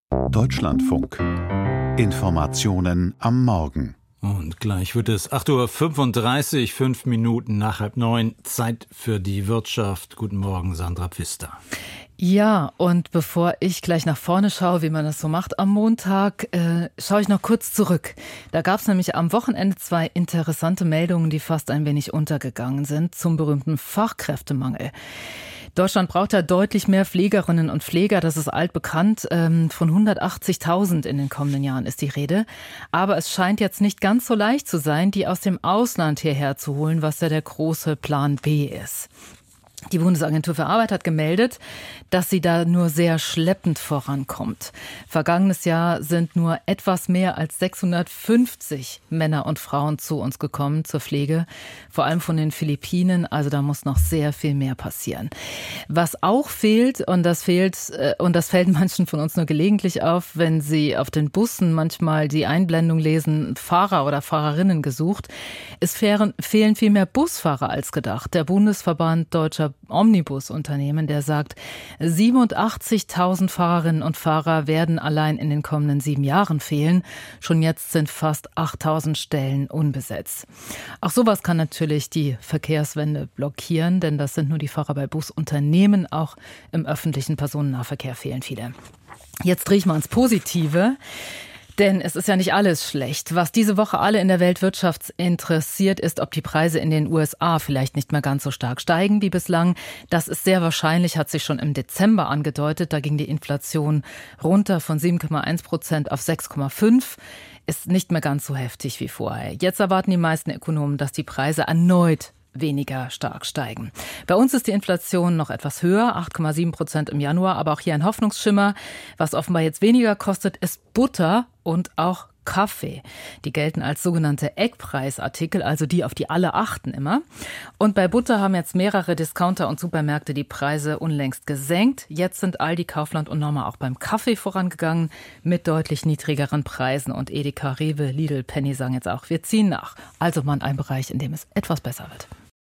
Deutschlandfunk. Informationen am Morgen. Und gleich wird es 8:35 Uhr, 5 Minuten nach 8:30. Zeit für die Wirtschaft. Guten Morgen, Sandra Pfister. Ja, und bevor ich gleich nach vorne schaue, wie man das so macht am Montag, schaue ich noch kurz zurück. Da gab es nämlich am Wochenende 2 interessante Meldungen, die fast ein wenig untergegangen sind, zum berühmten Fachkräftemangel. Deutschland braucht ja deutlich mehr Pflegerinnen und Pfleger, das ist altbekannt. Von 180.000 in den kommenden Jahren ist die Rede. Aber es scheint jetzt nicht ganz so leicht zu sein, die aus dem Ausland hierher zu holen, was ja der große Plan B ist. Die Bundesagentur für Arbeit hat gemeldet, dass sie da nur sehr schleppend vorankommt. Vergangenes Jahr sind nur etwas mehr als 650 Männer und Frauen zu uns gekommen zur Pflege, vor allem von den Philippinen. Also da muss noch sehr viel mehr passieren. Was auch fehlt, und das fällt manchen von uns nur gelegentlich auf, wenn sie auf den Bussen manchmal die Einblendung lesen, Fahrer oder Fahrerinnen gesucht. Es fehlen viel mehr Busfahrer als gedacht. Der Bundesverband Deutscher Omnibusunternehmen, der sagt, 87.000 Fahrerinnen und Fahrer werden allein in den kommenden 7 Jahren fehlen. Schon jetzt sind fast 8.000 Stellen unbesetzt. Auch sowas kann natürlich die Verkehrswende blockieren, denn das sind nur die Fahrer bei Busunternehmen. Auch im öffentlichen Personennahverkehr fehlen viele. Jetzt drehe ich mal ins Positive. Denn es ist ja nicht alles schlecht. Was diese Woche alle in der Weltwirtschaft interessiert, ist, ob die Preise in den USA vielleicht nicht mehr ganz so stark steigen wie bislang. Das ist sehr wahrscheinlich, hat sich schon im Dezember angedeutet. Da ging die Inflation runter von 7,1% auf 6,5%. Ist nicht mehr ganz so heftig wie vorher. Jetzt erwarten die meisten Ökonomen, dass die Preise erneut weniger stark steigen. Bei uns ist die Inflation noch etwas höher, 8,7% im Januar, aber auch hier ein Hoffnungsschimmer. Was offenbar jetzt weniger kostet, ist Butter und auch Kaffee. Die gelten als sogenannte Eckpreisartikel, also die, auf die alle achten immer. Und bei Butter haben jetzt mehrere Discounter und Supermärkte die Preise unlängst gesenkt. Jetzt sind Aldi, Kaufland und Norma auch beim Kaffee vorangegangen mit deutlich niedrigeren Preisen. Und Edeka, Rewe, Lidl, Penny sagen jetzt auch, wir ziehen nach. Also mal ein Bereich, in dem es etwas besser wird.